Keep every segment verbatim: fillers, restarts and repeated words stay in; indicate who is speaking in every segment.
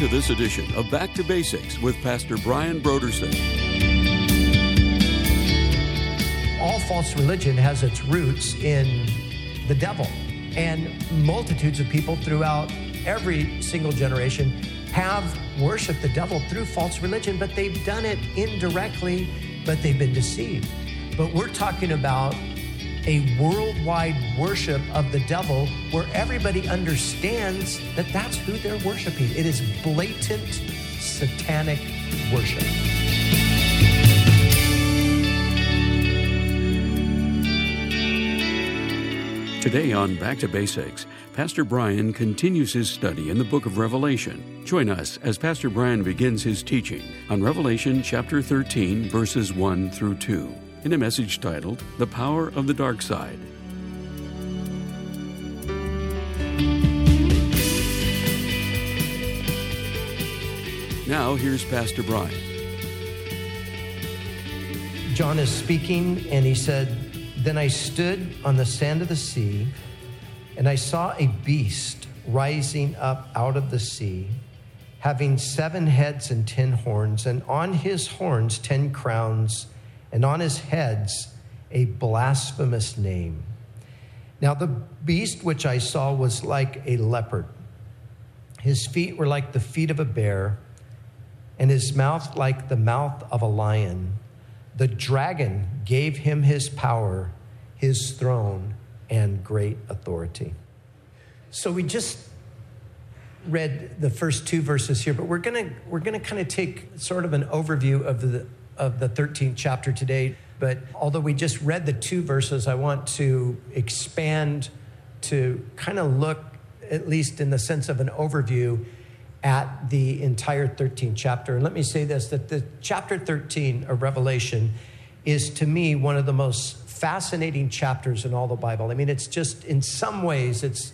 Speaker 1: this edition of Back to Basics with Pastor Brian Brodersen.
Speaker 2: All false religion has its roots in the devil. And multitudes of people throughout every single generation have worshiped the devil through false religion, but they've done it indirectly, but they've been deceived. But we're talking about a worldwide worship of the devil where everybody understands that that's who they're worshiping. It is blatant satanic worship.
Speaker 1: Today on Back to Basics, Pastor Brian continues his study in the book of Revelation. Join us as Pastor Brian begins his teaching on Revelation chapter thirteen, verses one through two, in a message titled, The Power of the Dark Side. Now, here's Pastor Brian.
Speaker 2: John is speaking, and he said, "Then I stood on the sand of the sea, and I saw a beast rising up out of the sea, having seven heads and ten horns, and on his horns ten crowns, and on his heads a blasphemous name. Now the beast which I saw was like a leopard. His feet were like the feet of a bear, and his mouth like the mouth of a lion. The dragon gave him his power, his throne, and great authority." So we just read the first two verses here, but we're gonna we're gonna kind of take sort of an overview of the of the thirteenth chapter today. But although we just read the two verses, I want to expand to kind of look, at least in the sense of an overview, at the entire thirteenth chapter. And let me say this, that the chapter thirteen of Revelation is, to me, one of the most fascinating chapters in all the Bible. I mean, it's just, in some ways, it's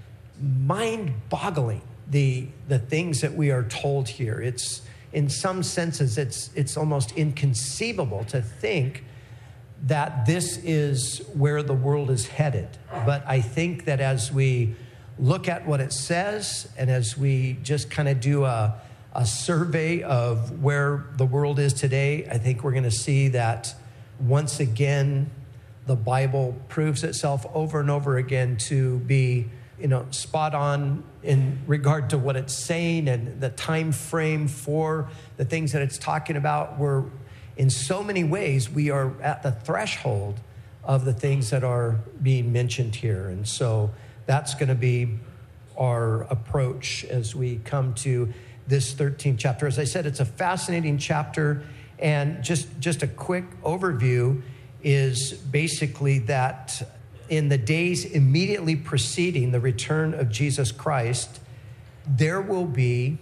Speaker 2: mind-boggling, the the things that we are told here. It's, in some senses, it's it's almost inconceivable to think that this is where the world is headed. But I think that as we look at what it says, and as we just kind of do a, a survey of where the world is today, I think we're going to see that once again, the Bible proves itself over and over again to be, you know, spot on in regard to what it's saying and the time frame for the things that it's talking about. We're, in so many ways, we are at the threshold of the things that are being mentioned here. And so that's going to be our approach as we come to this thirteenth chapter. As I said, it's a fascinating chapter. And just, just a quick overview is basically that in the days immediately preceding the return of Jesus Christ, there will be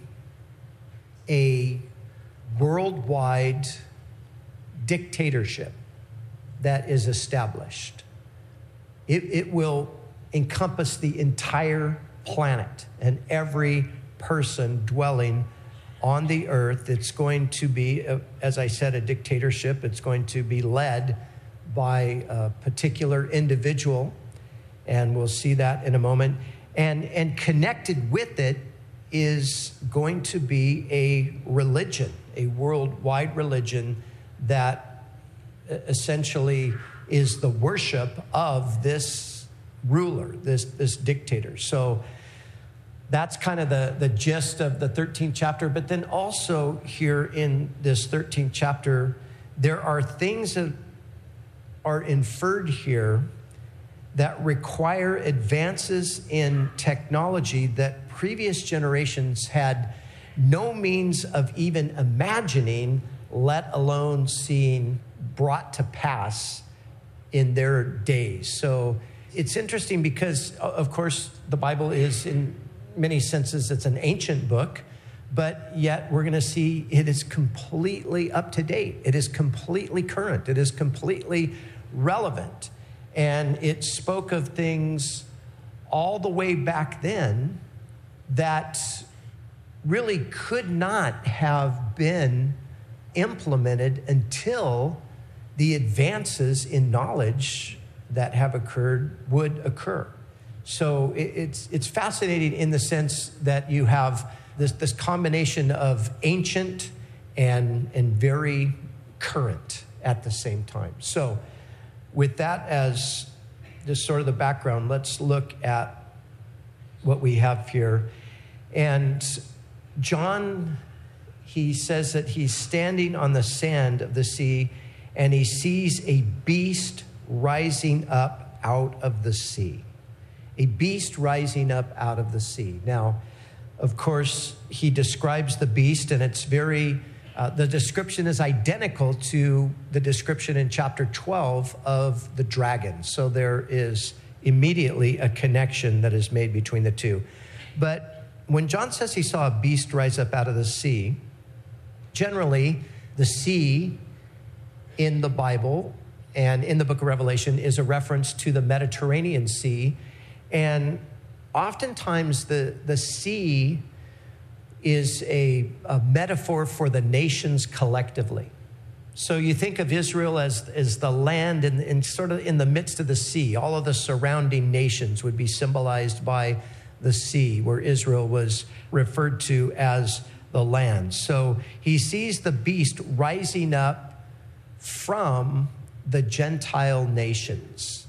Speaker 2: a worldwide dictatorship that is established. It, it will encompass the entire planet and every person dwelling on the earth. It's going to be, a, as I said, a dictatorship. It's going to be led by a particular individual, and we'll see that in a moment. And, and connected with it is going to be a religion, a worldwide religion that essentially is the worship of this ruler, this, this dictator. So that's kind of the, the gist of the thirteenth chapter. But then also here in this thirteenth chapter, there are things that are inferred here that require advances in technology that previous generations had no means of even imagining, let alone seeing brought to pass in their days. So it's interesting because, of course, the Bible is, in many senses, it's an ancient book, but yet we're going to see it is completely up to date. It is completely current. It is completely relevant. And it spoke of things all the way back then that really could not have been implemented until the advances in knowledge that have occurred would occur. So it's it's fascinating in the sense that you have this, this combination of ancient and, and very current at the same time. So with that as just sort of the background, let's look at what we have here. And John, he says that he's standing on the sand of the sea, and he sees a beast rising up out of the sea. A beast rising up out of the sea. Now, of course, he describes the beast, and it's very, uh, the description is identical to the description in chapter twelve of the dragon. So there is immediately a connection that is made between the two. But when John says he saw a beast rise up out of the sea, generally the sea in the Bible and in the book of Revelation is a reference to the Mediterranean Sea. And oftentimes the, the sea is a, a metaphor for the nations collectively. So you think of Israel as, as the land in, in sort of in the midst of the sea. All of the surrounding nations would be symbolized by the sea, where Israel was referred to as the land. So he sees the beast rising up from the Gentile nations.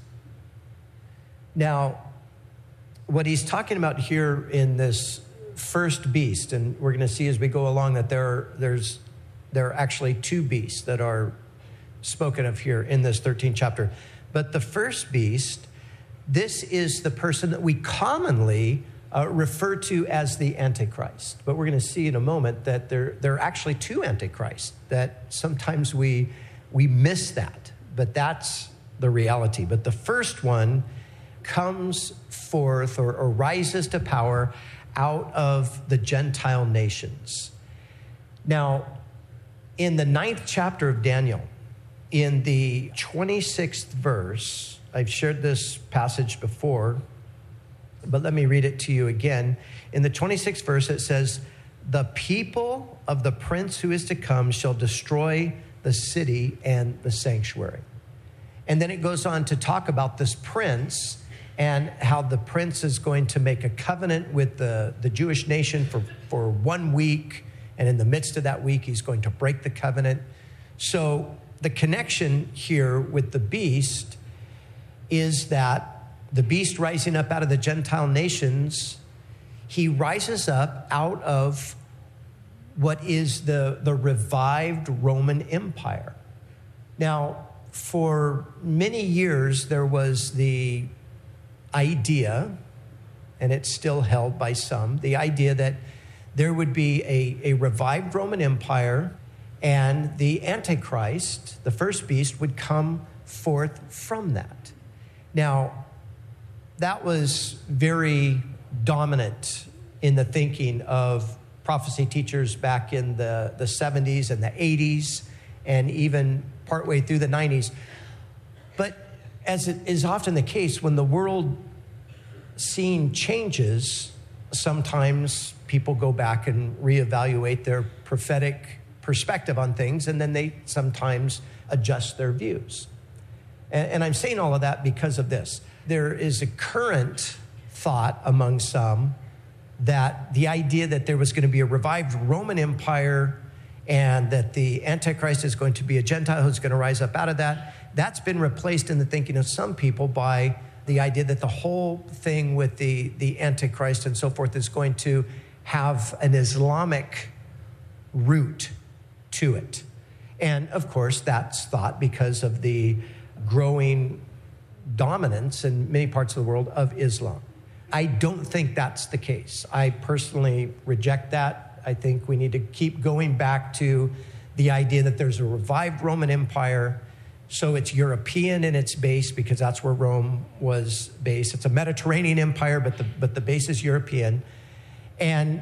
Speaker 2: Now, what he's talking about here in this first beast, and we're going to see as we go along that there, there's there are actually two beasts that are spoken of here in this thirteenth chapter. But the first beast, this is the person that we commonly uh, refer to as the Antichrist. But we're going to see in a moment that there, there are actually two Antichrists, that sometimes we, we miss that. But that's the reality. But the first one comes forth or, or rises to power out of the Gentile nations. Now, in the ninth chapter of Daniel, in the twenty-sixth verse, I've shared this passage before, but let me read it to you again. In the twenty-sixth verse, it says, "The people of the prince who is to come shall destroy the city and the sanctuary." And then it goes on to talk about this prince and how the prince is going to make a covenant with the, the Jewish nation for, for one week. And in the midst of that week, he's going to break the covenant. So the connection here with the beast is that the beast rising up out of the Gentile nations, he rises up out of what is the, the revived Roman Empire. Now, for many years, there was the idea, and it's still held by some, the idea that there would be a, a revived Roman Empire, and the Antichrist, the first beast, would come forth from that. Now, that was very dominant in the thinking of prophecy teachers back in the, the seventies and the eighties, and even partway through the nineties. But as it is often the case, when the world scene changes, sometimes people go back and reevaluate their prophetic perspective on things, and then they sometimes adjust their views. And, and I'm saying all of that because of this. There is a current thought among some that the idea that there was going to be a revived Roman Empire and that the Antichrist is going to be a Gentile who's going to rise up out of that, that's been replaced in the thinking of some people by the idea that the whole thing with the, the Antichrist and so forth is going to have an Islamic root to it. And of course, that's thought because of the growing dominance in many parts of the world of Islam. I don't think that's the case. I personally reject that. I think we need to keep going back to the idea that there's a revived Roman Empire. So it's European in its base because that's where Rome was based. It's a Mediterranean empire, but the, but the base is European. And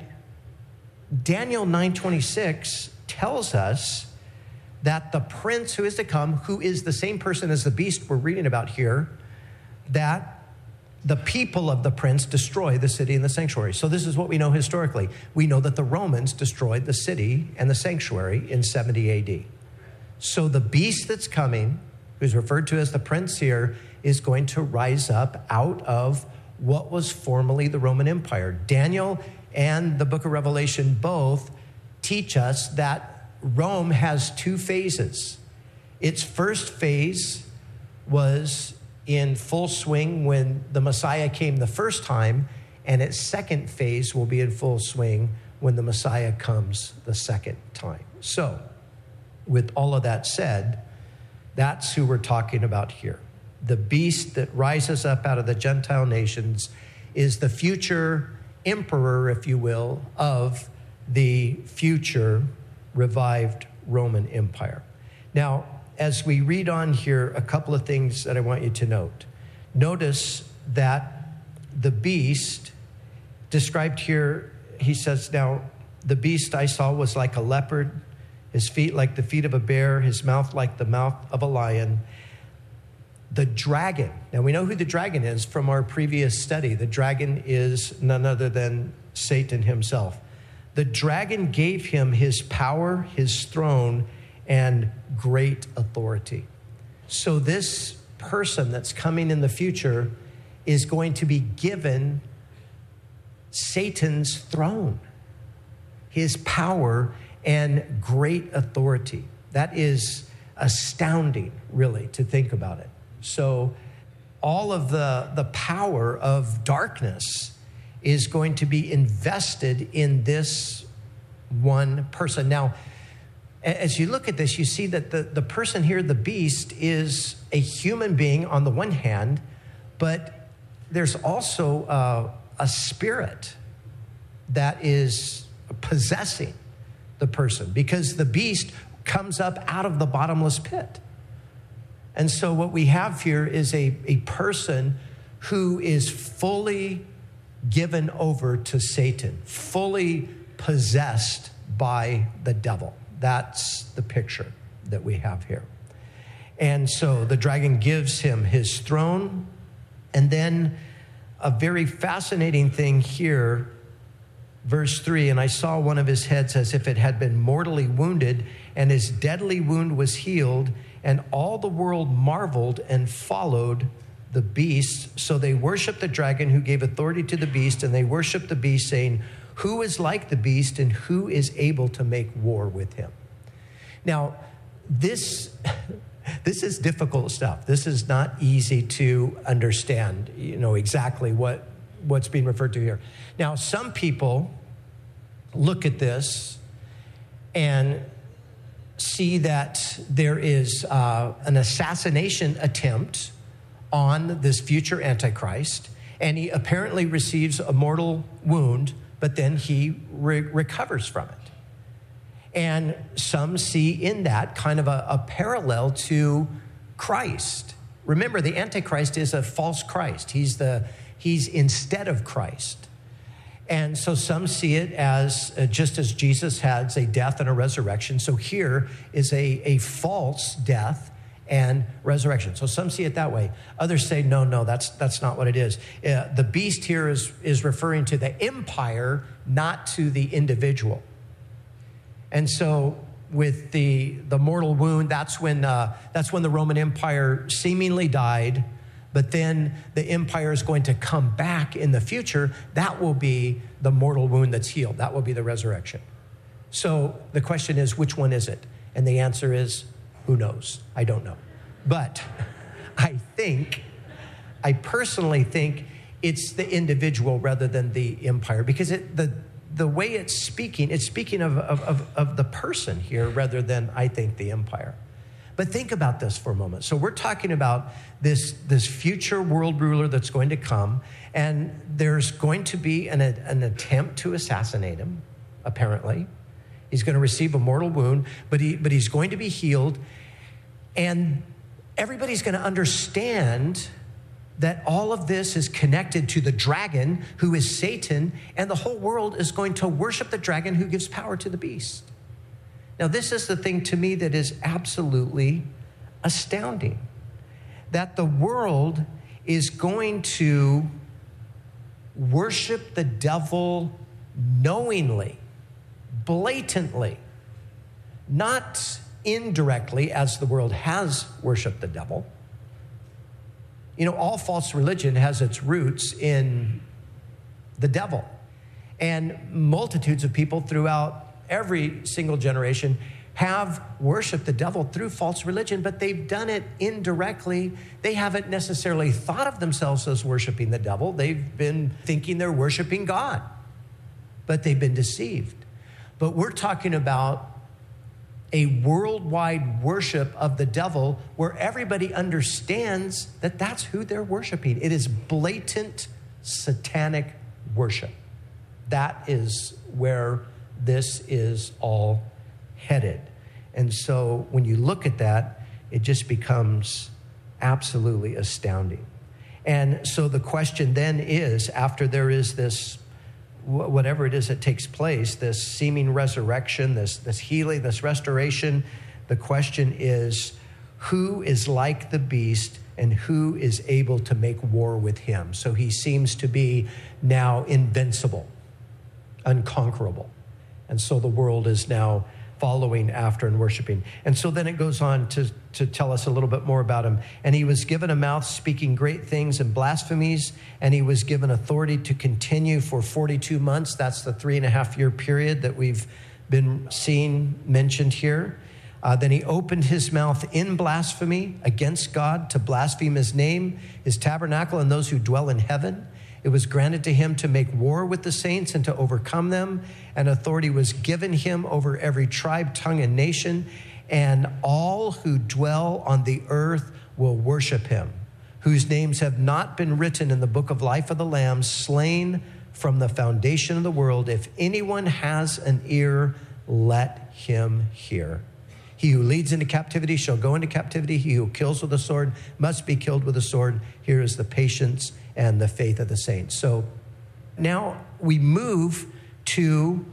Speaker 2: Daniel nine twenty-six tells us that the prince who is to come, who is the same person as the beast we're reading about here, that the people of the prince destroy the city and the sanctuary. So this is what we know historically. We know that the Romans destroyed the city and the sanctuary in seventy A D. So the beast that's coming, who's referred to as the prince here, is going to rise up out of what was formerly the Roman Empire. Daniel and the book of Revelation both teach us that Rome has two phases. Its first phase was in full swing when the Messiah came the first time, and its second phase will be in full swing when the Messiah comes the second time. So, with all of that said, that's who we're talking about here. The beast that rises up out of the Gentile nations is the future emperor, if you will, of the future revived Roman Empire. Now, as we read on here, a couple of things that I want you to note. Notice that the beast described here, he says, now, the beast I saw was like a leopard, his feet like the feet of a bear, his mouth like the mouth of a lion. The dragon, now we know who the dragon is from our previous study. The dragon is none other than Satan himself. The dragon gave him his power, his throne, and great authority. So this person that's coming in the future is going to be given Satan's throne, his power, and great authority. That is astounding, really, to think about it. So all of the, the power of darkness is going to be invested in this one person. Now, as you look at this, you see that the, the person here, the beast, is a human being on the one hand, but there's also uh, a spirit that is possessing the person, because the beast comes up out of the bottomless pit. And so what we have here is a, a person who is fully given over to Satan, fully possessed by the devil. That's the picture that we have here. And so the dragon gives him his throne. And then a very fascinating thing here, verse three, and I saw one of his heads as if it had been mortally wounded, and his deadly wound was healed, and all the world marveled and followed the beast. So they worshiped the dragon who gave authority to the beast, and they worshiped the beast, saying, who is like the beast and who is able to make war with him? Now, this, this is difficult stuff. This is not easy to understand, you know, exactly what, what's being referred to here. Now, some people look at this and see that there is uh, an assassination attempt on this future Antichrist, and he apparently receives a mortal wound, but then he re- recovers from it. And some see in that kind of a, a parallel to Christ. Remember, the Antichrist is a false Christ. He's the he's instead of Christ. And so some see it as uh, just as Jesus has a death and a resurrection. So here is a, a false death and resurrection. So some see it that way. Others say, no, no, that's that's not what it is. Uh, the beast here is, is referring to the empire, not to the individual. And so with the, the mortal wound, that's when, uh, that's when the Roman Empire seemingly died. But then the empire is going to come back in the future. That will be the mortal wound that's healed. That will be the resurrection. So the question is, which one is it? And the answer is, who knows? I don't know. But I think, I personally think it's the individual rather than the empire, because it, the, the way it's speaking, it's speaking of, of, of, of the person here rather than, I think, the empire. But think about this for a moment. So we're talking about this, this future world ruler that's going to come, and there's going to be an, an attempt to assassinate him, apparently. He's going to receive a mortal wound, but he but he's going to be healed. And everybody's going to understand that all of this is connected to the dragon, who is Satan, and the whole world is going to worship the dragon who gives power to the beast. Now, this is the thing to me that is absolutely astounding, that the world is going to worship the devil knowingly, blatantly, not indirectly as the world has worshiped the devil. You know, all false religion has its roots in the devil. And multitudes of people throughout every single generation have worshiped the devil through false religion, but they've done it indirectly. They haven't necessarily thought of themselves as worshiping the devil. They've been thinking they're worshiping God, but they've been deceived. But we're talking about a worldwide worship of the devil where everybody understands that that's who they're worshiping. It is blatant satanic worship. That is where this is all headed. And so when you look at that, it just becomes absolutely astounding. And so the question then is, after there is this, whatever it is that takes place, this seeming resurrection, this, this healing, this restoration, the question is, who is like the beast and who is able to make war with him? So he seems to be now invincible, unconquerable. And so the world is now following after and worshiping. And so then it goes on to, to tell us a little bit more about him. And he was given a mouth speaking great things and blasphemies, and he was given authority to continue for forty-two months. That's the three and a half year period that we've been seeing mentioned here. Uh, then he opened his mouth in blasphemy against God to blaspheme his name, his tabernacle, and those who dwell in heaven. It was granted to him to make war with the saints and to overcome them. And authority was given him over every tribe, tongue, and nation. And all who dwell on the earth will worship him, whose names have not been written in the book of life of the Lamb, slain from the foundation of the world. If anyone has an ear, let him hear. He who leads into captivity shall go into captivity. He who kills with a sword must be killed with a sword. Here is the patience and the faith of the saints. So now we move to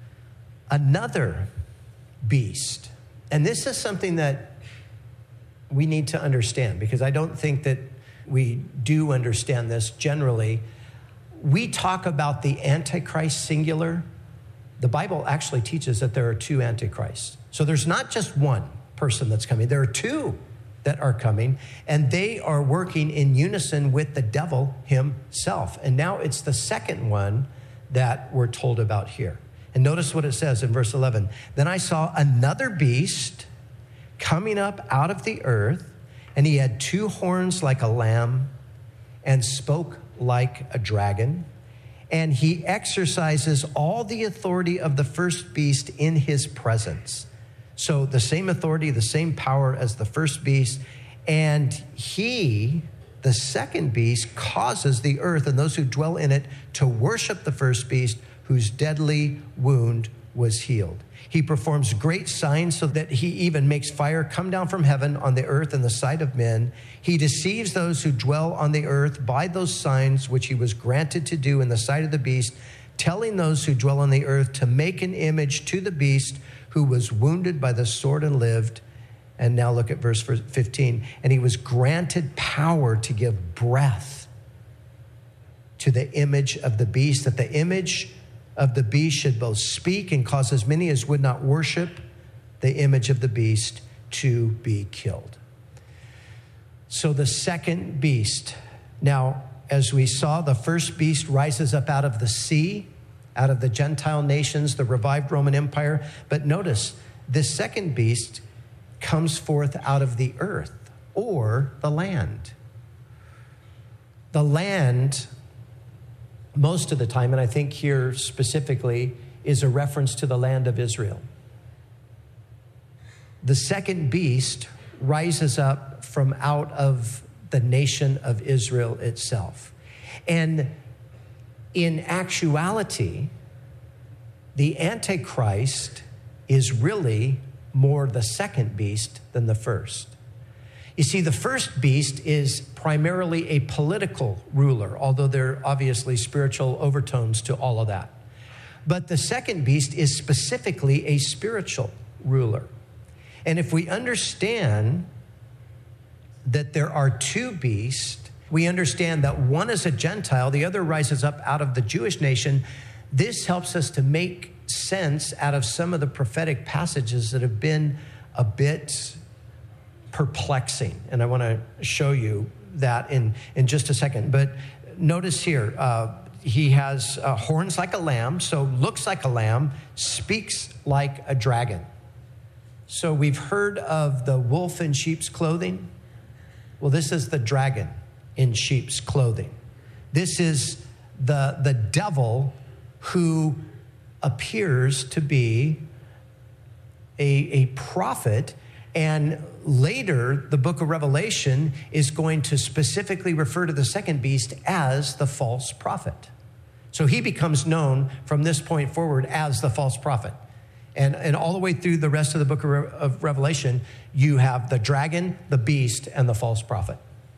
Speaker 2: another beast. And this is something that we need to understand, because I don't think that we do understand this generally. We talk about the Antichrist singular. The Bible actually teaches that there are two Antichrists. So there's not just one person that's coming. There are two that are coming, and they are working in unison with the devil himself. And now it's the second one that we're told about here. And notice what it says in verse eleven. Then I saw another beast coming up out of the earth, and he had two horns like a lamb and spoke like a dragon. And he exercises all the authority of the first beast in his presence. So the same authority, the same power as the first beast. And he, the second beast, causes the earth and those who dwell in it to worship the first beast, whose deadly wound was healed. He performs great signs so that he even makes fire come down from heaven on the earth in the sight of men. He deceives those who dwell on the earth by those signs which he was granted to do in the sight of the beast, telling those who dwell on the earth to make an image to the beast who was wounded by the sword and lived. And now look at verse fifteen. And he was granted power to give breath to the image of the beast, that the image of the beast should both speak and cause as many as would not worship the image of the beast to be killed. So the second beast. Now, as we saw, the first beast rises up out of the sea, out of the Gentile nations, the revived Roman Empire. But notice, this second beast comes forth out of the earth or the land. The land, most of the time, and I think here specifically, is a reference to the land of Israel. The second beast rises up from out of the nation of Israel itself. And in actuality, the Antichrist is really more the second beast than the first. You see, the first beast is primarily a political ruler, although there are obviously spiritual overtones to all of that. But the second beast is specifically a spiritual ruler. And if we understand that there are two beasts, we understand that one is a Gentile, the other rises up out of the Jewish nation. This helps us to make sense out of some of the prophetic passages that have been a bit perplexing. And I want to show you that in, in just a second. But notice here, uh, he has uh, horns like a lamb, so looks like a lamb, speaks like a dragon. So we've heard of the wolf in sheep's clothing. Well, this is the dragon in sheep's clothing. This is the, the devil who appears to be a, a prophet. And later, the book of Revelation is going to specifically refer to the second beast as the false prophet. So he becomes known from this point forward as the false prophet. And, and all the way through the rest of the book of, Re- of Revelation, you have the dragon, the beast, and the false prophet.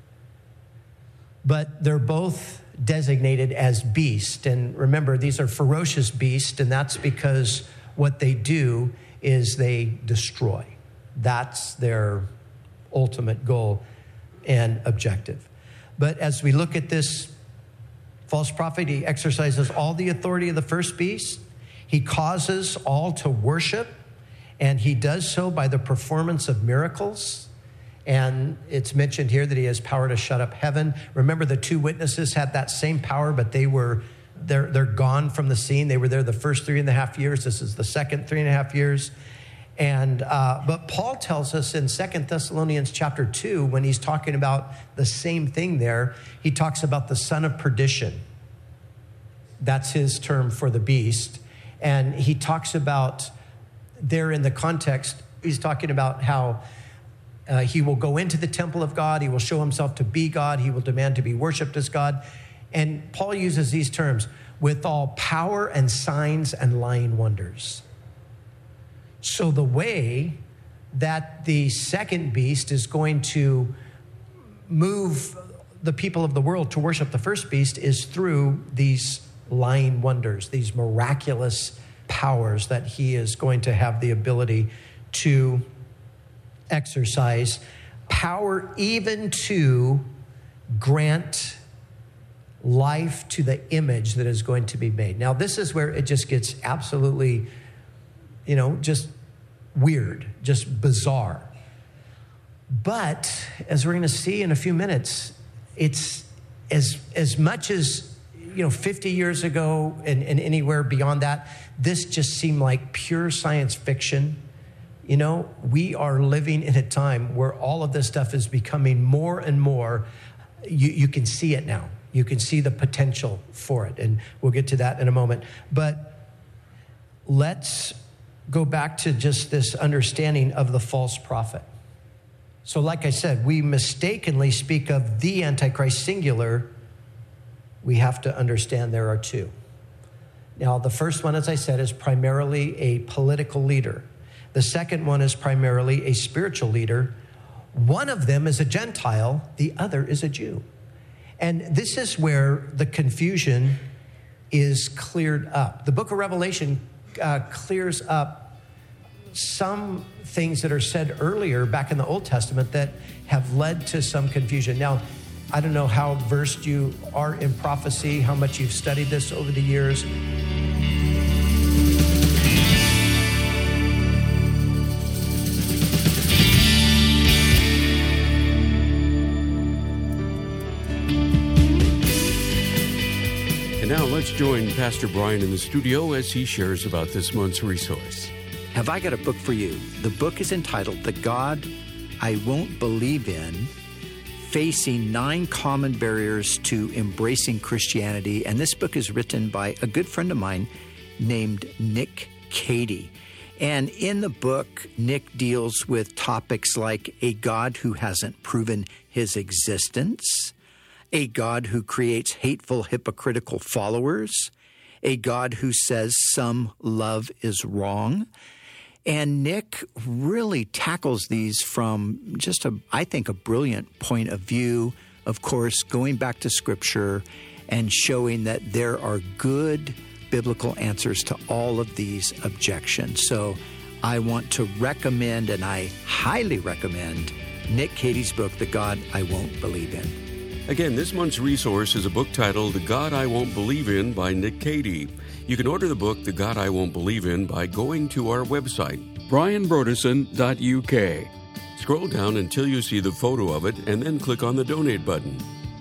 Speaker 2: But they're both designated as beast. And remember, these are ferocious beasts, and that's because what they do is they destroy. That's their ultimate goal and objective. But as we look at this false prophet, he exercises all the authority of the first beast. He causes all to worship, and he does so by the performance of miracles. And it's mentioned here that he has power to shut up heaven. Remember, the two witnesses had that same power, but they were they're they're gone from the scene. They were there the first three and a half years. This is the second three and a half years. And uh, but Paul tells us in Second Thessalonians chapter two, when he's talking about the same thing there, he talks about the son of perdition. That's his term for the beast. And he talks about there in the context, he's talking about how uh, he will go into the temple of God. He will show himself to be God. He will demand to be worshiped as God. And Paul uses these terms, with all power and signs and lying wonders. So the way that the second beast is going to move the people of the world to worship the first beast is through these lying wonders, these miraculous powers that he is going to have the ability to exercise. Power even to grant life to the image that is going to be made. Now, this is where it just gets absolutely, you know, just weird, just bizarre. But as we're going to see in a few minutes, it's as as much as, you know, fifty years ago and, and anywhere beyond that, this just seemed like pure science fiction. You know, we are living in a time where all of this stuff is becoming more and more, you, you can see it now. You can see the potential for it. And we'll get to that in a moment. But let's go back to just this understanding of the false prophet. So like I said, we mistakenly speak of the Antichrist singular. We have to understand there are two. Now, the first one, as I said, is primarily a political leader. The second one is primarily a spiritual leader. One of them is a Gentile. The other is a Jew. And this is where the confusion is cleared up. The book of Revelation uh, clears up some things that are said earlier back in the Old Testament that have led to some confusion. Now, I don't know how versed you are in prophecy, how much you've studied this over the years.
Speaker 1: And now let's join Pastor Brian in the studio as he shares about this month's resource.
Speaker 3: Have I got a book for you? The book is entitled The God I Won't Believe In, Facing Nine Common Barriers to Embracing Christianity. And this book is written by a good friend of mine named Nick Cady. And in the book, Nick deals with topics like a God who hasn't proven his existence, a God who creates hateful, hypocritical followers, a God who says some love is wrong. And Nick really tackles these from just, a, I think, a brilliant point of view, of course, going back to Scripture and showing that there are good biblical answers to all of these objections. So I want to recommend, and I highly recommend, Nick Cady's book, The God I Won't Believe In.
Speaker 1: Again, this month's resource is a book titled The God I Won't Believe In by Nick Cady. You can order the book, The God I Won't Believe In, by going to our website, brian brodersen dot u k. Scroll down until you see the photo of it and then click on the donate button.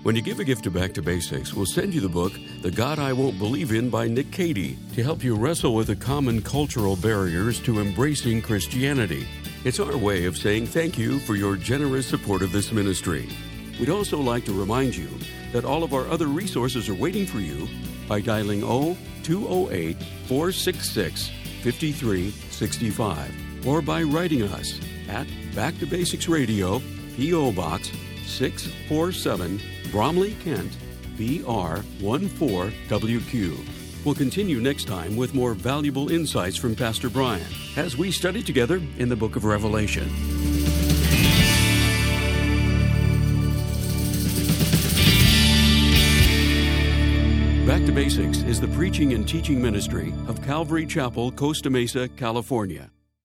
Speaker 1: When you give a gift to Back to Basics, we'll send you the book, The God I Won't Believe In by Nick Cady, to help you wrestle with the common cultural barriers to embracing Christianity. It's our way of saying thank you for your generous support of this ministry. We'd also like to remind you that all of our other resources are waiting for you by dialing zero two zero eight, four six six, five three six five or by writing us at Back to Basics Radio, P O. Box six forty-seven, Bromley, Kent, B R one four W Q. We'll continue next time with more valuable insights from Pastor Brian as we study together in the book of Revelation. Back to Basics is the preaching and teaching ministry of Calvary Chapel, Costa Mesa, California.